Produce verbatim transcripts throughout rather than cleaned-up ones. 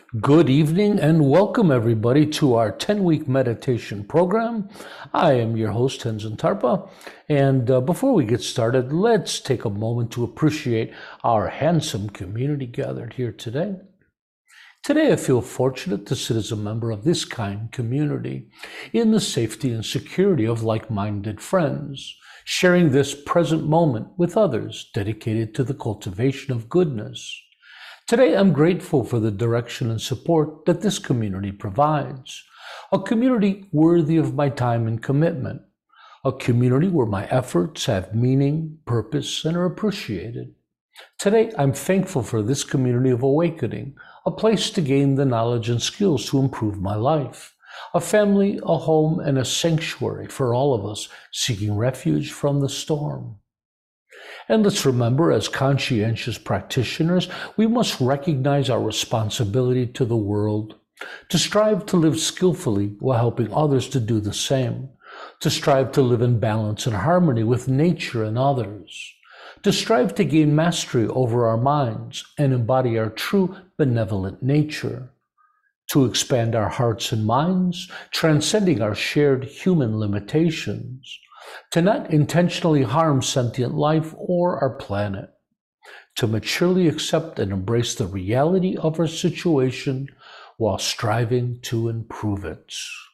Good evening and welcome everybody to our ten-week meditation program. I am your host, Tenzin Tarpa, and uh, before we get started, let's take a moment to appreciate our handsome community gathered here today. Today, I feel fortunate to sit as a member of this kind community in the safety and security of like-minded friends, sharing this present moment with others dedicated to the cultivation of goodness. Today, I'm grateful for the direction and support that this community provides. A community worthy of my time and commitment. A community where my efforts have meaning, purpose, and are appreciated. Today, I'm thankful for this community of awakening, a place to gain the knowledge and skills to improve my life. A family, a home, and a sanctuary for all of us seeking refuge from the storm. And let's remember, as conscientious practitioners, we must recognize our responsibility to the world, to strive to live skillfully while helping others to do the same, to strive to live in balance and harmony with nature and others, to strive to gain mastery over our minds and embody our true benevolent nature, to expand our hearts and minds, transcending our shared human limitations, to not intentionally harm sentient life or our planet, to maturely accept and embrace the reality of our situation while striving to improve it.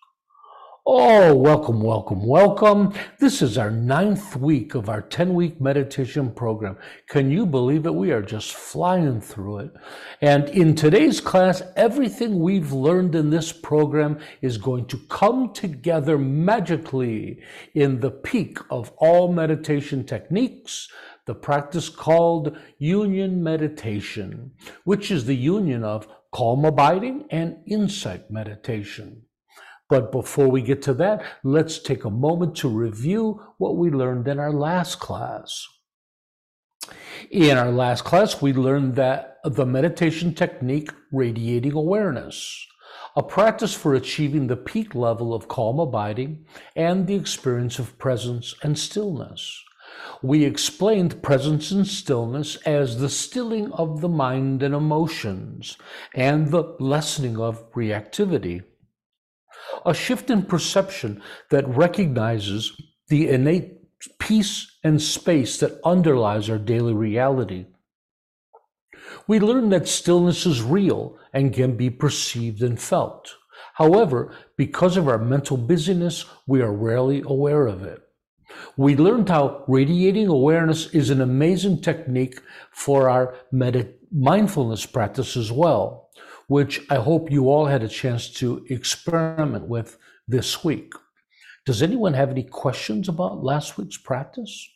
Oh, welcome, welcome, welcome. This is our ninth week of our ten-week meditation program. Can you believe it? We are just flying through it. And in today's class, everything we've learned in this program is going to come together magically in the peak of all meditation techniques, the practice called union meditation, which is the union of calm abiding and insight meditation. But before we get to that, let's take a moment to review what we learned in our last class. In our last class, we learned that the meditation technique, radiating awareness, a practice for achieving the peak level of calm abiding and the experience of presence and stillness. We explained presence and stillness as the stilling of the mind and emotions and the lessening of reactivity. A shift in perception that recognizes the innate peace and space that underlies our daily reality. We learn that stillness is real and can be perceived and felt. However, because of our mental busyness, we are rarely aware of it. We learned how radiating awareness is an amazing technique for our med- mindfulness practice as well, which I hope you all had a chance to experiment with this week. Does anyone have any questions about last week's practice?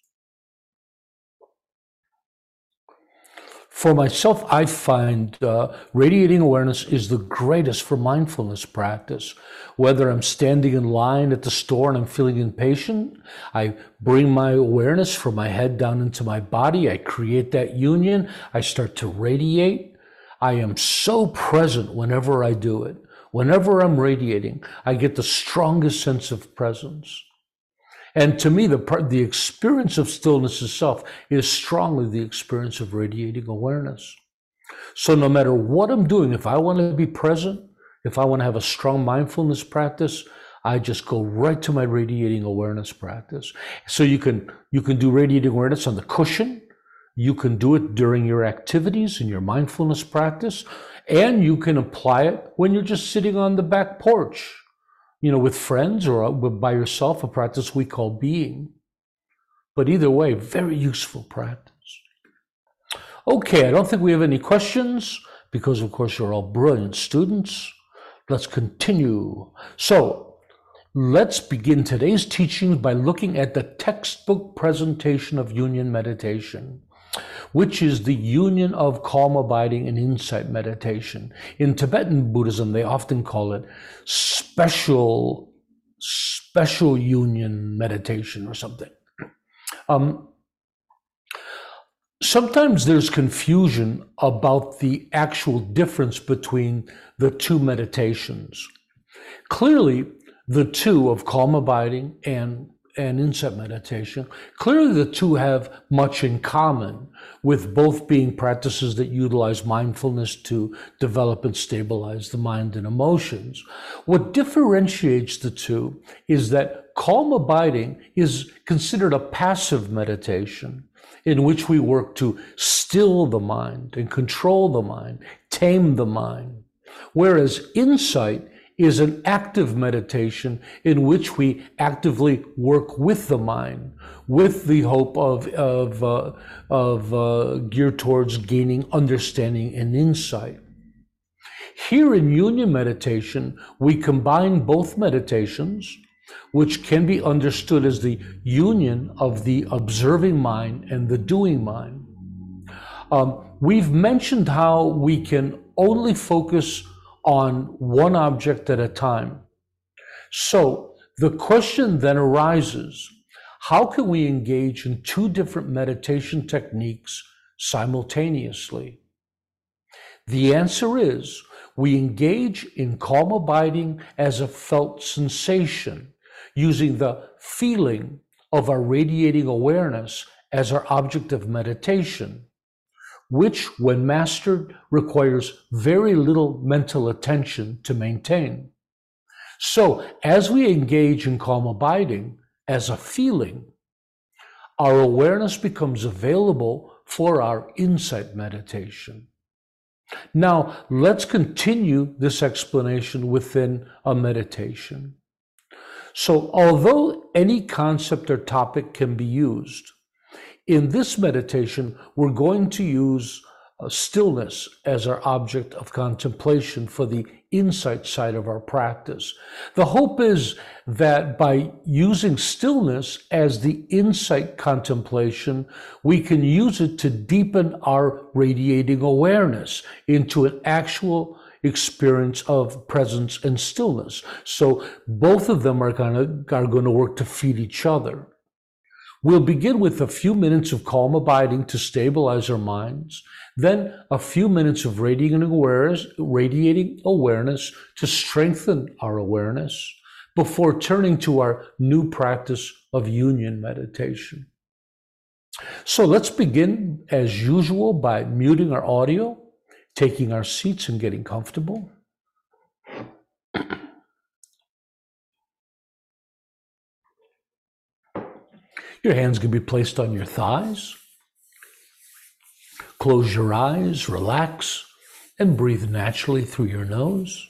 For myself, I find uh, radiating awareness is the greatest for mindfulness practice. Whether I'm standing in line at the store and I'm feeling impatient, I bring my awareness from my head down into my body. I create that union. I start to radiate. I am so present whenever I do it. Whenever I'm radiating, I get the strongest sense of presence. And to me, the, the experience of stillness itself is strongly the experience of radiating awareness. So no matter what I'm doing, if I want to be present, if I want to have a strong mindfulness practice, I just go right to my radiating awareness practice. So you can, you can do radiating awareness on the cushion. You can do it during your activities in your mindfulness practice, and you can apply it when you're just sitting on the back porch, you know, with friends or by yourself, a practice we call being. But either way, very useful practice. Okay, I don't think we have any questions because, of course, you're all brilliant students. Let's continue. So let's begin today's teachings by looking at the textbook presentation of union meditation, which is the union of calm abiding and insight meditation. In Tibetan Buddhism, they often call it special, special union meditation or something. Um, sometimes there's confusion about the actual difference between the two meditations. Clearly, the two of calm abiding and and insight meditation, clearly the two have much in common, with both being practices that utilize mindfulness to develop and stabilize the mind and emotions. What differentiates the two is that calm abiding is considered a passive meditation in which we work to still the mind and control the mind, tame the mind, whereas insight is an active meditation in which we actively work with the mind, with the hope of, of, uh, of uh, geared towards gaining understanding and insight. Here in union meditation, we combine both meditations, which can be understood as the union of the observing mind and the doing mind. Um, we've mentioned how we can only focus on one object at a time. So the question then arises, how can we engage in two different meditation techniques simultaneously? The answer is, we engage in calm abiding as a felt sensation, using the feeling of our radiating awareness as our object of meditation, which, when mastered, requires very little mental attention to maintain. So, as we engage in calm abiding as a feeling, our awareness becomes available for our insight meditation. Now, let's continue this explanation within a meditation. So, although any concept or topic can be used, in this meditation, we're going to use uh, stillness as our object of contemplation for the insight side of our practice. The hope is that by using stillness as the insight contemplation, we can use it to deepen our radiating awareness into an actual experience of presence and stillness. So both of them are going to, are going to work to feed each other. We'll begin with a few minutes of calm abiding to stabilize our minds, then a few minutes of radiating awareness, radiating awareness to strengthen our awareness, before turning to our new practice of union meditation. So let's begin as usual by muting our audio, taking our seats and getting comfortable. Your hands can be placed on your thighs. Close your eyes, relax, and breathe naturally through your nose.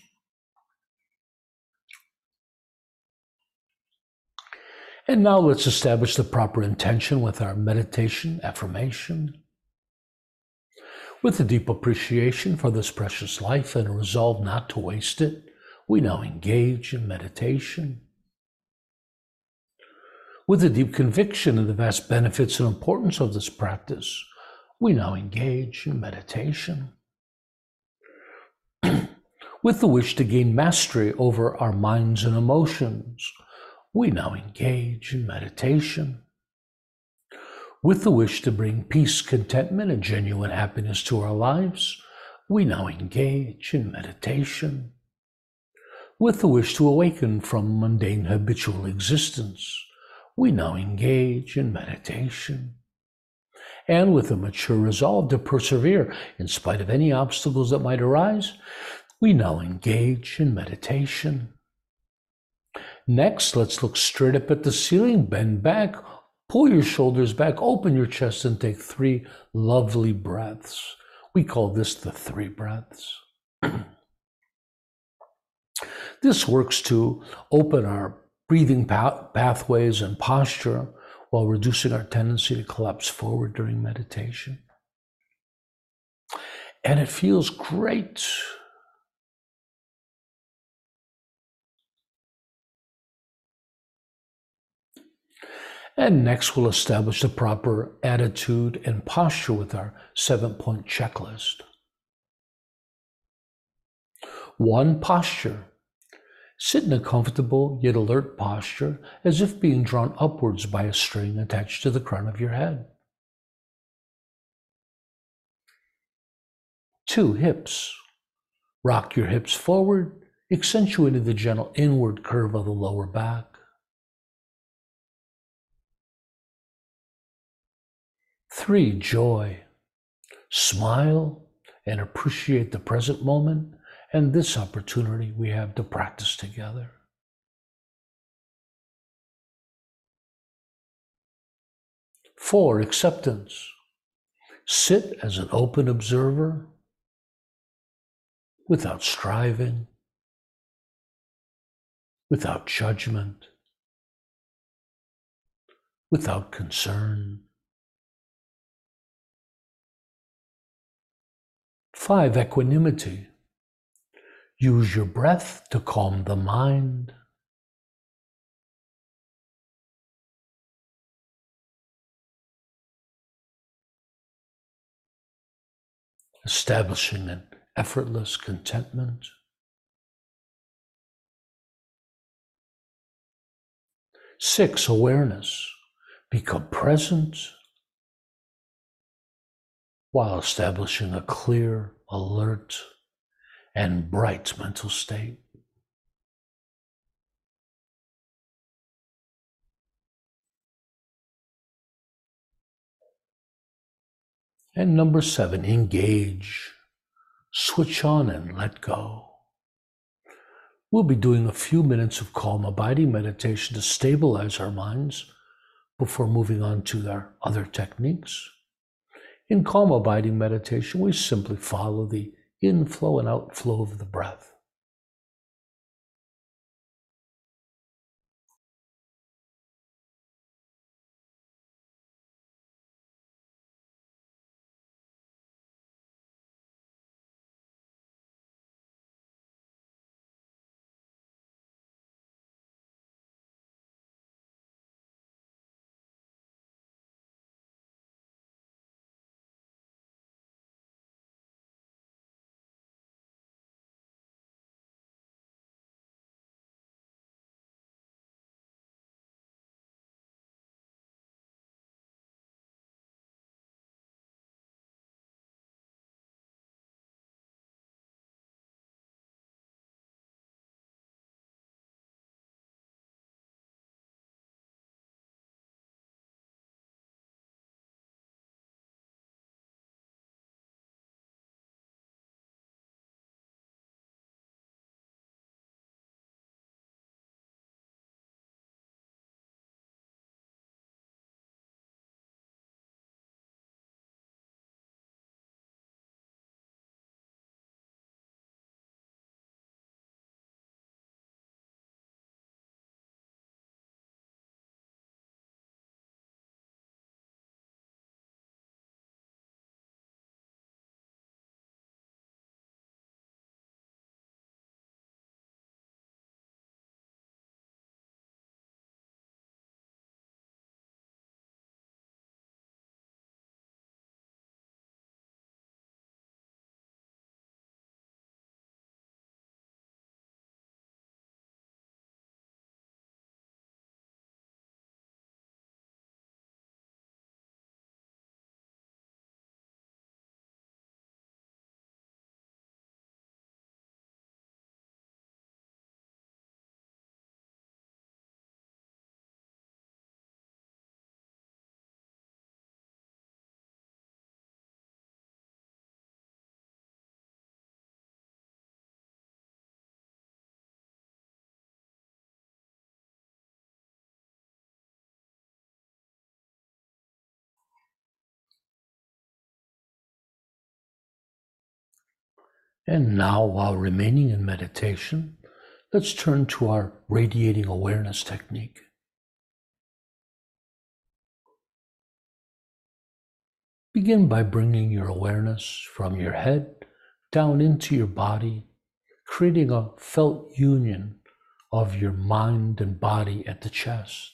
And now let's establish the proper intention with our meditation affirmation. With a deep appreciation for this precious life and a resolve not to waste it, we now engage in meditation. With a deep conviction in the vast benefits and importance of this practice, we now engage in meditation. With the wish to gain mastery over our minds and emotions, we now engage in meditation. With the wish to bring peace, contentment, and genuine happiness to our lives, we now engage in meditation. With the wish to awaken from mundane habitual existence, we now engage in meditation. And with a mature resolve to persevere in spite of any obstacles that might arise, we now engage in meditation. Next, let's look straight up at the ceiling, bend back, pull your shoulders back, open your chest, and take three lovely breaths. We call this the three breaths. This works to open our breathing pathways and posture while reducing our tendency to collapse forward during meditation. And it feels great. And next, we'll establish the proper attitude and posture with our seven-point checklist. One, posture. Sit in a comfortable yet alert posture as if being drawn upwards by a string attached to the crown of your head. Two, hips. Rock your hips forward, accentuating the gentle inward curve of the lower back. Three, joy. Smile and appreciate the present moment and this opportunity we have to practice together. Four, acceptance. Sit as an open observer without striving, without judgment, without concern. Five, equanimity. Use your breath to calm the mind. Establishing an effortless contentment. Six, awareness. Become present while establishing a clear, alert, and bright mental state. And number seven, engage. Switch on and let go. We'll be doing a few minutes of calm abiding meditation to stabilize our minds before moving on to our other techniques. In calm abiding meditation, we simply follow the inflow and outflow of the breath. And now, while remaining in meditation, let's turn to our radiating awareness technique. Begin by bringing your awareness from your head down into your body, creating a felt union of your mind and body at the chest.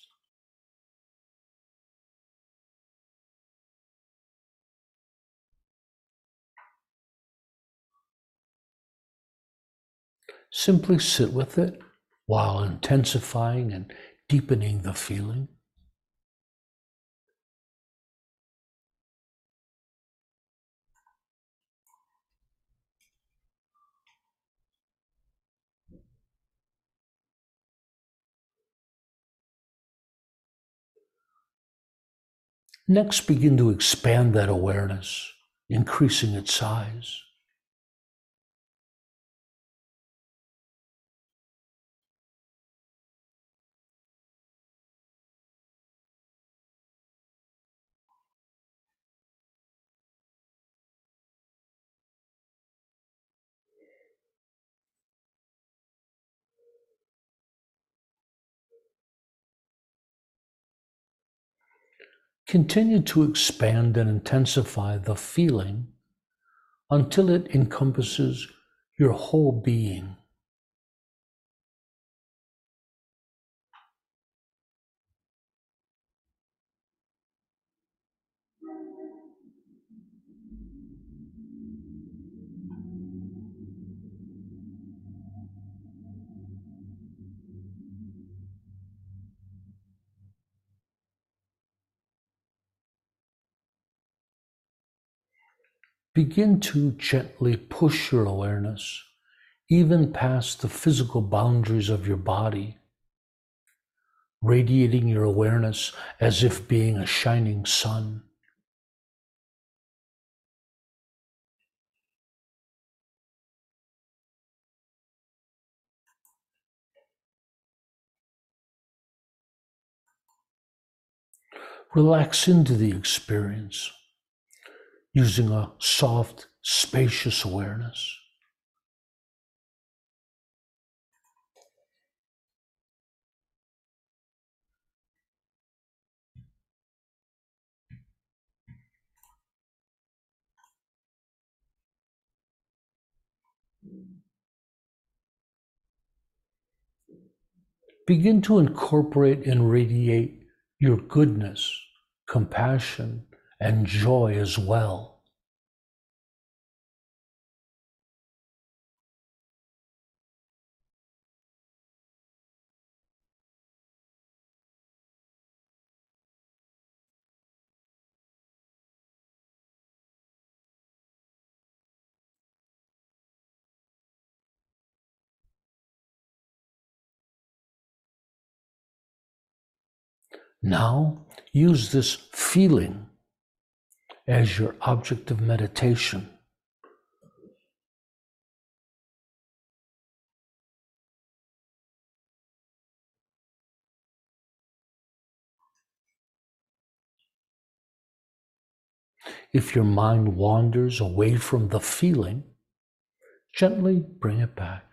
Simply sit with it while intensifying and deepening the feeling. Next, begin to expand that awareness, increasing its size. Continue to expand and intensify the feeling until it encompasses your whole being. Begin to gently push your awareness even past the physical boundaries of your body, radiating your awareness as if being a shining sun. Relax into the experience using a soft, spacious awareness. Begin to incorporate and radiate your goodness, compassion, and joy as well. Now, use this feeling as your object of meditation. If your mind wanders away from the feeling, gently bring it back.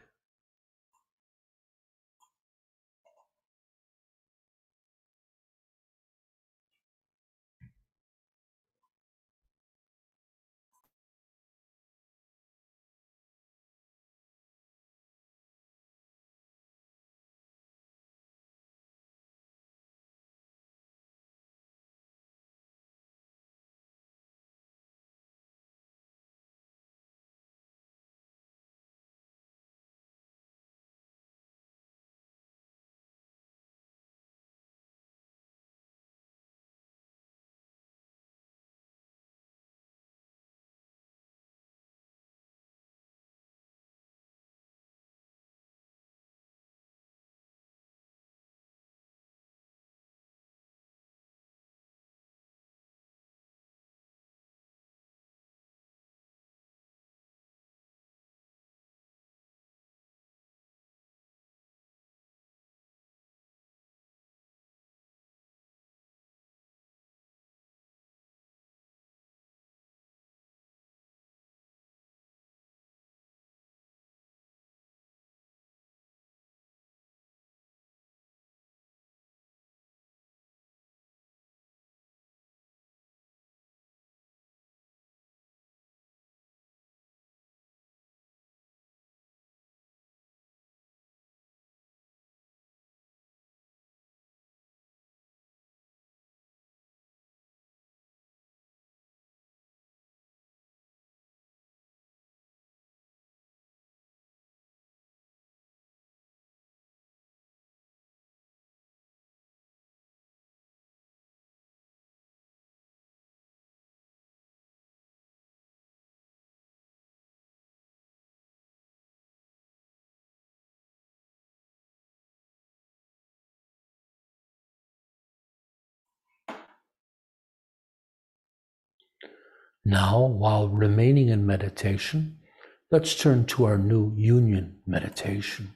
Now, while remaining in meditation, let's turn to our new union meditation.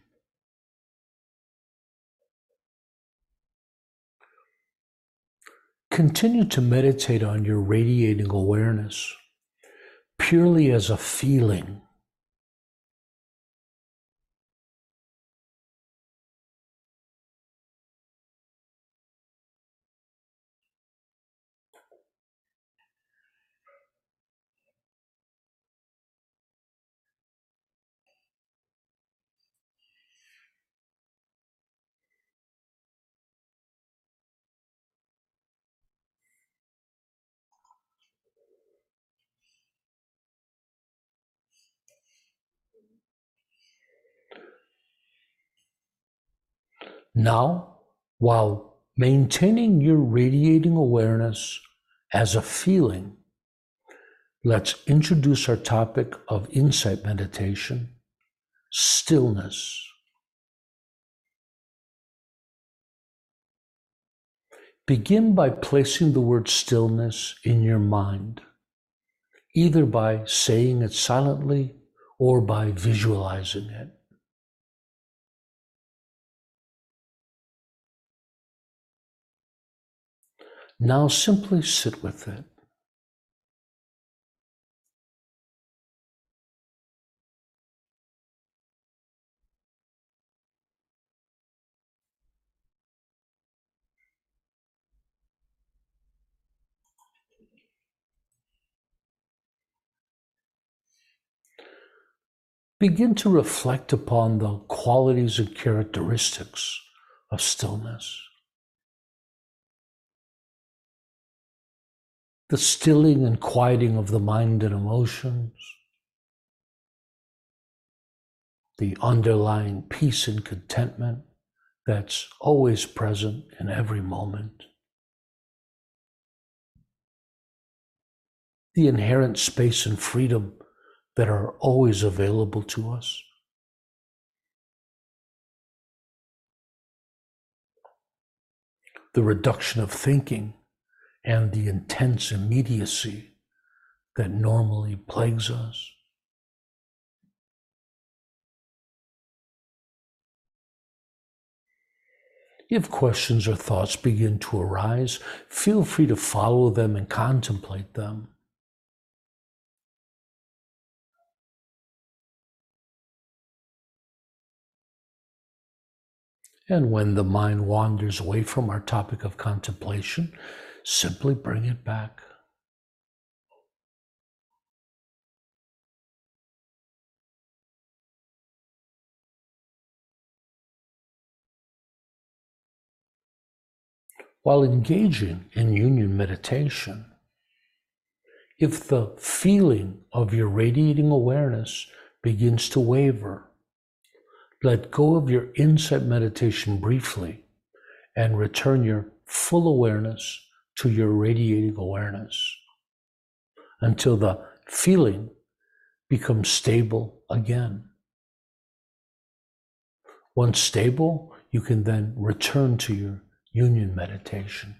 Continue to meditate on your radiating awareness purely as a feeling. Now, while maintaining your radiating awareness as a feeling, let's introduce our topic of insight meditation, stillness. Begin by placing the word stillness in your mind, either by saying it silently or by visualizing it. Now simply sit with it. Begin to reflect upon the qualities and characteristics of stillness. The stilling and quieting of the mind and emotions, the underlying peace and contentment that's always present in every moment, the inherent space and freedom that are always available to us. The reduction of thinking and the intense immediacy that normally plagues us. If questions or thoughts begin to arise, feel free to follow them and contemplate them. And when the mind wanders away from our topic of contemplation, simply bring it back. While engaging in union meditation, if the feeling of your radiating awareness begins to waver, let go of your insight meditation briefly and return your full awareness to your radiating awareness until the feeling becomes stable again. Once stable, you can then return to your union meditation.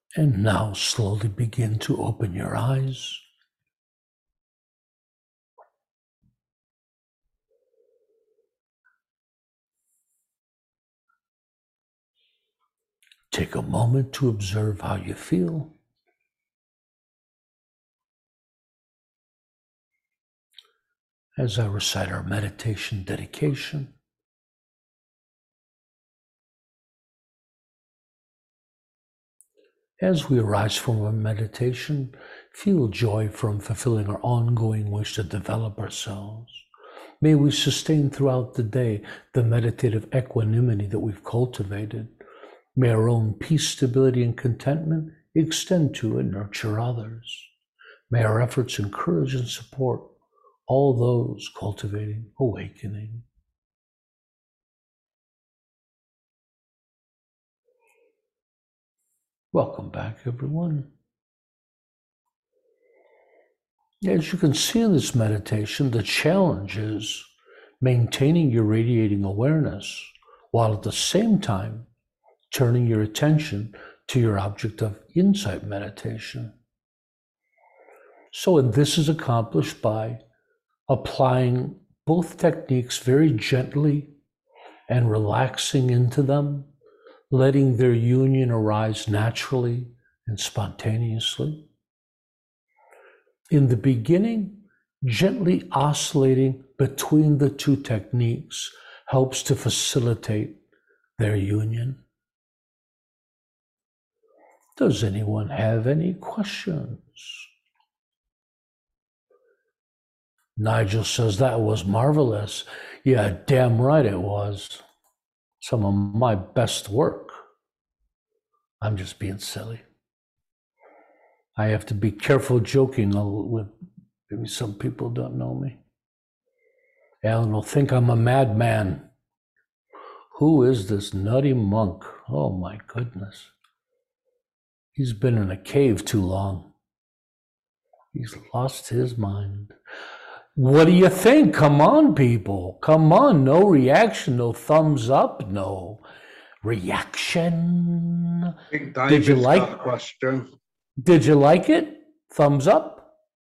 And now slowly begin to open your eyes. Take a moment to observe how you feel. As I recite our meditation dedication, as we arise from our meditation, feel joy from fulfilling our ongoing wish to develop ourselves. May we sustain throughout the day the meditative equanimity that we've cultivated. May our own peace, stability, and contentment extend to and nurture others. May our efforts encourage and support all those cultivating awakening. Welcome back, everyone. As you can see in this meditation, the challenge is maintaining your radiating awareness while at the same time turning your attention to your object of insight meditation. So, and this is accomplished by applying both techniques very gently and relaxing into them, letting their union arise naturally and spontaneously. In the beginning, gently oscillating between the two techniques helps to facilitate their union. Does anyone have any questions? Nigel says, that was marvelous. Yeah, damn right it was. Some of my best work. I'm just being silly. I have to be careful joking with, maybe some people don't know me. Alan will think I'm a madman. Who is this nutty monk? Oh my goodness. He's been in a cave too long. He's lost his mind. What do you think? Come on, people. Come on. No reaction, no thumbs up, no reaction. I think David's Did you like got a question? Did you like it? Thumbs up.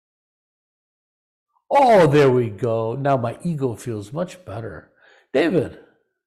Oh, there we go. Now my ego feels much better. David.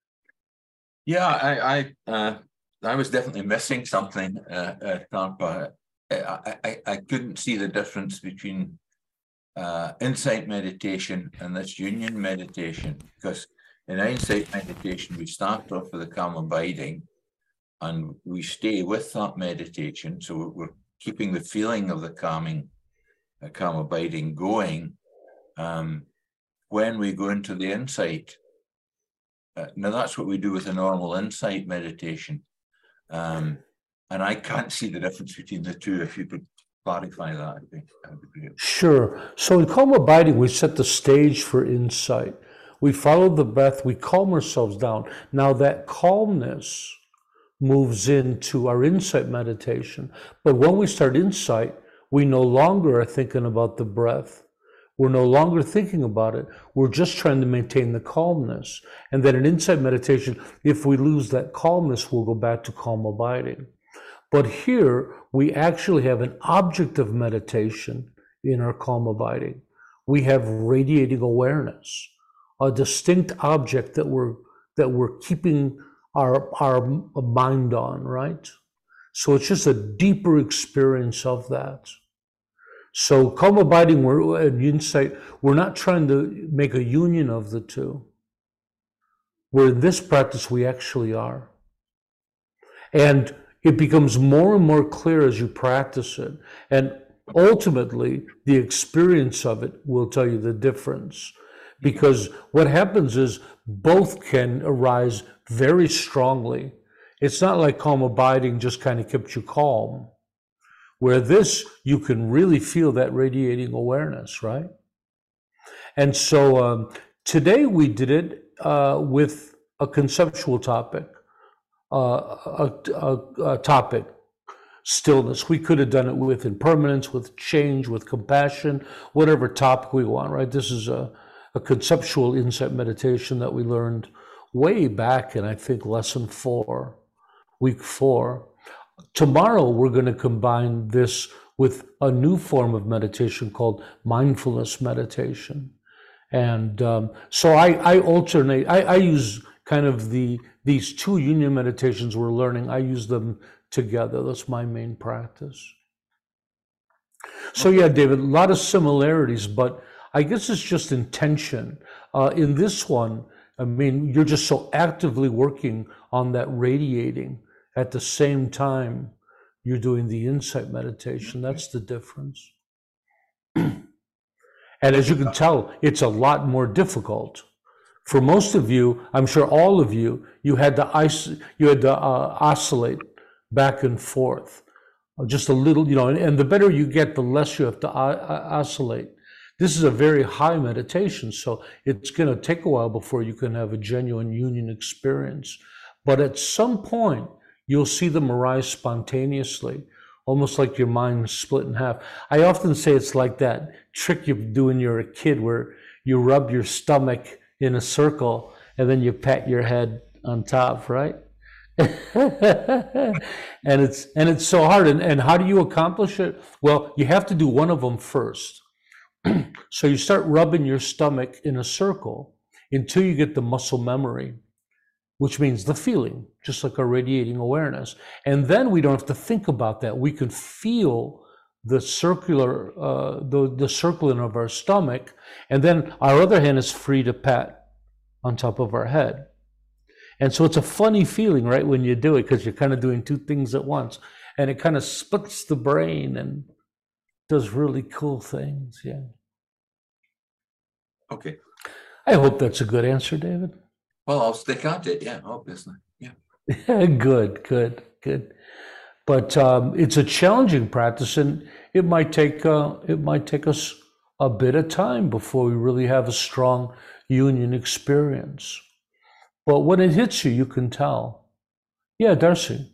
Yeah, I I uh, I was definitely missing something, uh, uh, Tarpa. I, I I couldn't see the difference between uh, insight meditation and this union meditation, because in insight meditation we start off with a calm abiding, and we stay with that meditation. So we're, we're keeping the feeling of the calming, uh, calm abiding going. Um, when we go into the insight. Uh, now that's what we do with a normal insight meditation. Um, and I can't see the difference between the two. If you could clarify that, I'd be, that'd be great. Sure. So in calm abiding, we set the stage for insight. We follow the breath, we calm ourselves down. Now that calmness moves into our insight meditation. But when we start insight, we no longer are thinking about the breath. We're no longer thinking about it. We're just trying to maintain the calmness. And then in insight meditation, if we lose that calmness, we'll go back to calm abiding. But here, we actually have an object of meditation in our calm abiding. We have radiating awareness, a distinct object that we're that we're keeping our, our mind on, right? So it's just a deeper experience of that. So calm abiding, we're at insight, we're not trying to make a union of the two. Where in this practice we actually are. And it becomes more and more clear as you practice it. And ultimately, the experience of it will tell you the difference. Because what happens is both can arise very strongly. It's not like calm abiding just kind of kept you calm. Where this, you can really feel that radiating awareness, right? And so um, today we did it uh, with a conceptual topic, uh, a, a, a topic, stillness. We could have done it with impermanence, with change, with compassion, whatever topic we want, right? This is a, a conceptual insight meditation that we learned way back in, I think, lesson four, week four. Tomorrow, we're going to combine this with a new form of meditation called mindfulness meditation. And um, so I, I alternate, I, I use kind of the these two union meditations we're learning, I use them together. That's my main practice. So yeah, David, a lot of similarities, but I guess it's just intention. Uh, in this one, I mean, you're just so actively working on that radiating at the same time you're doing the insight meditation. That's the difference. And as you can tell, it's a lot more difficult. For most of you, I'm sure all of you, you had to is- you had to uh, oscillate back and forth, just a little, you know. And, and the better you get, the less you have to o- oscillate. This is a very high meditation, so it's going to take a while before you can have a genuine union experience. But at some point, you'll see them arise spontaneously, almost like your mind split in half. I often say it's like that trick you do when you're a kid where you rub your stomach in a circle and then you pat your head on top, right? and it's and it's so hard. And, and how do you accomplish it? Well, you have to do one of them first. So you start rubbing your stomach in a circle until you get the muscle memory, which means the feeling, just like our radiating awareness. And then we don't have to think about that. We can feel the circular, uh, the, the circling of our stomach, and then our other hand is free to pat on top of our head. And so it's a funny feeling, right, when you do it, because you're kind of doing two things at once. And it kind of splits the brain and does really cool things, yeah. Okay. I hope that's a good answer, David. Well, I'll stick at it, yeah, obviously, yeah. Good, good, good. But um, it's a challenging practice, and it might take uh, it might take us a bit of time before we really have a strong union experience. But when it hits you, you can tell. Yeah, Darcy.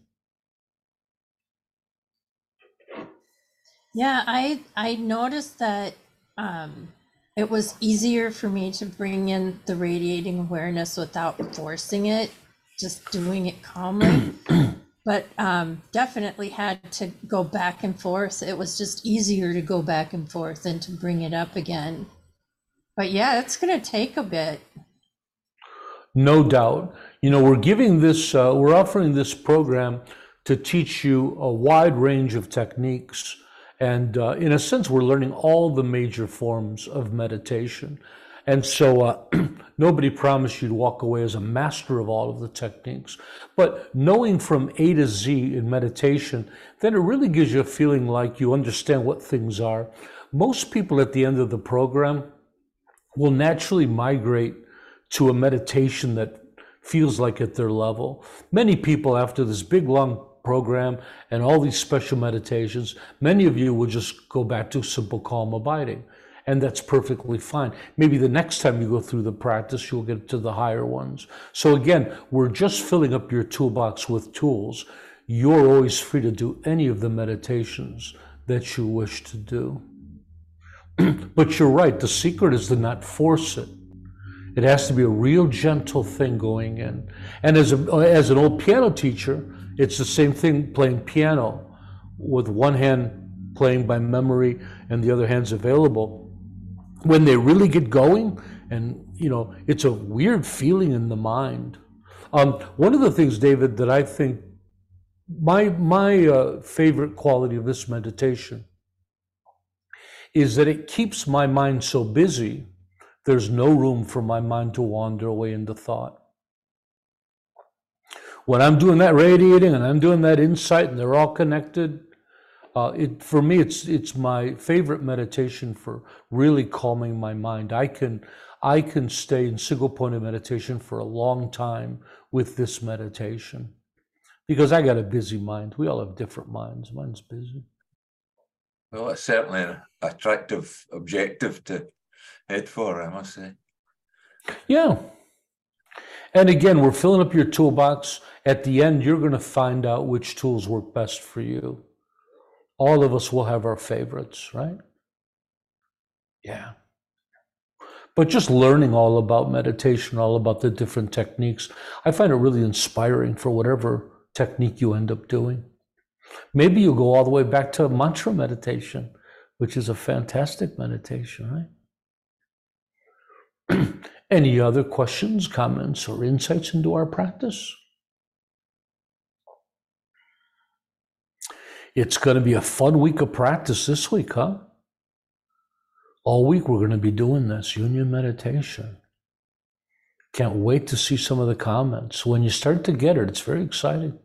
Yeah, I I noticed that um, it was easier for me to bring in the radiating awareness without forcing it, just doing it calmly. But um, definitely had to go back and forth. It was just easier to go back and forth than to bring it up again. But yeah, it's going to take a bit. No doubt. You know, we're giving this, uh, we're offering this program to teach you a wide range of techniques. And uh, in a sense, we're learning all the major forms of meditation. And so uh, nobody promised you to walk away as a master of all of the techniques. But knowing from A to Z in meditation, then it really gives you a feeling like you understand what things are. Most people at the end of the program will naturally migrate to a meditation that feels like at their level. Many people, after this big, long program and all these special meditations, many of you will just go back to simple, calm abiding. And that's perfectly fine. Maybe the next time you go through the practice, you'll get to the higher ones. So again, we're just filling up your toolbox with tools. You're always free to do any of the meditations that you wish to do. But you're right, the secret is to not force it. It has to be a real gentle thing going in. And as, a, as an old piano teacher, it's the same thing playing piano, with one hand playing by memory and the other hand's available. When they really get going, and you know, it's a weird feeling in the mind. Um, one of the things, David, that I think my my uh, favorite quality of this meditation is that it keeps my mind so busy, there's no room for my mind to wander away into thought. When I'm doing that radiating and I'm doing that insight and they're all connected, Uh, it, for me, it's it's my favorite meditation for really calming my mind. I can I can stay in single point of meditation for a long time with this meditation because I got a busy mind. We all have different minds. Mine's busy. Well, it's certainly an attractive objective to head for, I must say. Yeah. And again, we're filling up your toolbox. At the end, you're going to find out which tools work best for you. All of us will have our favorites, right? Yeah. But just learning all about meditation, all about the different techniques, I find it really inspiring for whatever technique you end up doing. Maybe you'll go all the way back to mantra meditation, which is a fantastic meditation, right? Any other questions, comments, or insights into our practice? It's going to be a fun week of practice this week, huh? All week we're going to be doing this union meditation. Can't wait to see some of the comments. When you start to get it, it's very exciting.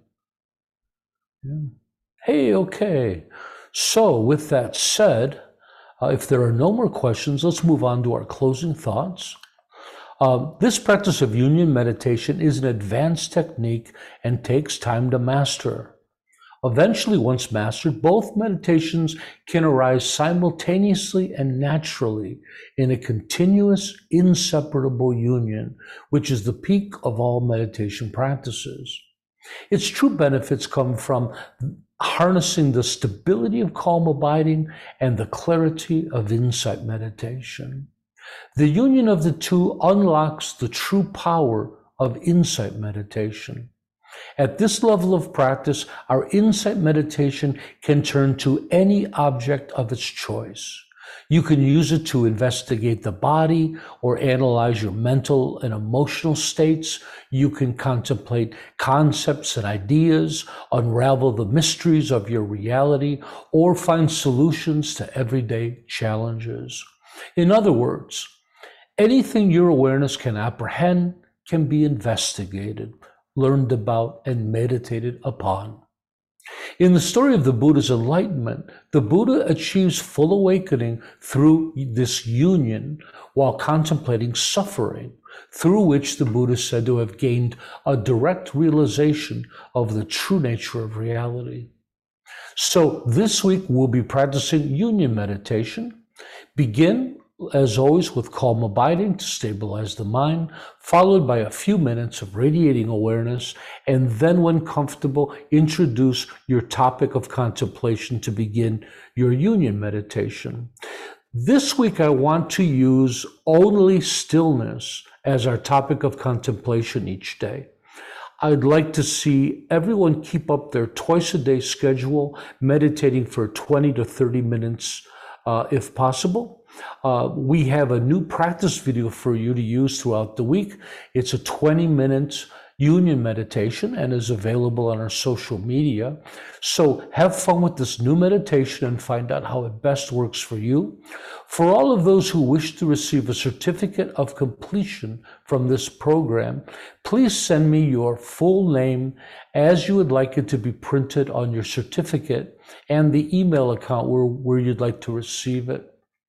Yeah. Hey, okay. So with that said, uh, if there are no more questions, let's move on to our closing thoughts. Uh, this practice of union meditation is an advanced technique and takes time to master. Eventually, once mastered, both meditations can arise simultaneously and naturally in a continuous, inseparable union, which is the peak of all meditation practices. Its true benefits come from harnessing the stability of calm abiding and the clarity of insight meditation. The union of the two unlocks the true power of insight meditation. At this level of practice, our insight meditation can turn to any object of its choice. You can use it to investigate the body or analyze your mental and emotional states. You can contemplate concepts and ideas, unravel the mysteries of your reality, or find solutions to everyday challenges. In other words, anything your awareness can apprehend can be investigated, learned about, and meditated upon. In the story of the Buddha's enlightenment, the Buddha achieves full awakening through this union while contemplating suffering, through which the Buddha is said to have gained a direct realization of the true nature of reality. So this week we'll be practicing union meditation. Begin, as always, with calm abiding to stabilize the mind, followed by a few minutes of radiating awareness, and then, when comfortable, introduce your topic of contemplation to begin your union meditation. This week, I want to use only stillness as our topic of contemplation each day. I'd like to see everyone keep up their twice-a-day schedule, meditating for twenty to thirty minutes, uh, if possible. Uh, we have a new practice video for you to use throughout the week. It's a twenty minute union meditation and is available on our social media. So have fun with this new meditation and find out how it best works for you. For all of those who wish to receive a certificate of completion from this program, please send me your full name as you would like it to be printed on your certificate and the email account where, where you'd like to receive it.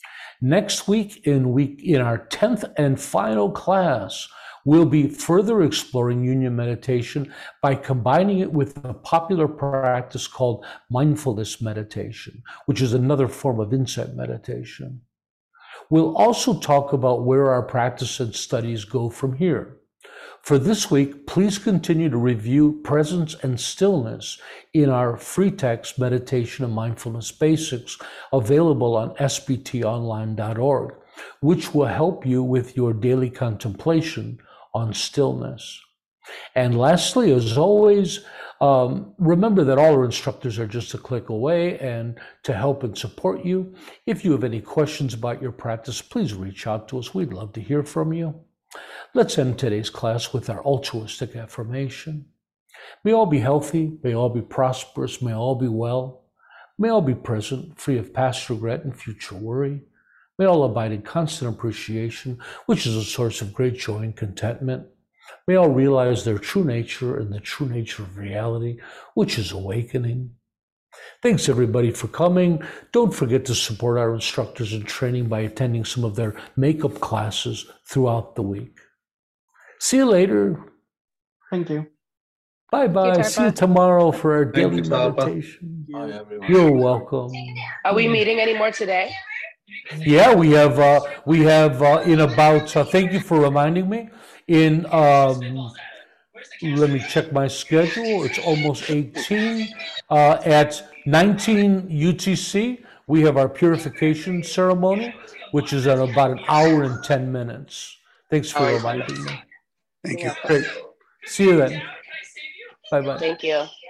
Next week, in week in our tenth and final class, we'll be further exploring union meditation by combining it with a popular practice called mindfulness meditation, which is another form of insight meditation. We'll also talk about where our practice and studies go from here. For this week, please continue to review presence and stillness in our free text Meditation and Mindfulness Basics available on s b t online dot org, which will help you with your daily contemplation on stillness. And lastly, as always, um, remember that all our instructors are just a click away, and to help and support you, if you have any questions about your practice, please reach out to us. We'd love to hear from you. Let's end today's class with our altruistic affirmation. May all be healthy, may all be prosperous, may all be well, may all be present, free of past regret and future worry. May all abide in constant appreciation, which is a source of great joy and contentment. May all realize their true nature and the true nature of reality, which is awakening. Thanks everybody for coming. Don't forget to support our instructors in training by attending some of their makeup classes throughout the week. See you later. Thank you. Bye-bye. you, See you tomorrow for our daily you, Tarpa. meditation. Hi, everyone. You're welcome. Are we meeting anymore today? Yeah, we have, uh, we have uh, in about, uh, thank you for reminding me, in, um, let me check my schedule, it's almost eighteen, uh, at nineteen U T C, we have our purification ceremony, which is at about an hour and ten minutes. Thanks for All right. reminding me. Thank you. Great. See you then. Bye-bye. Thank you.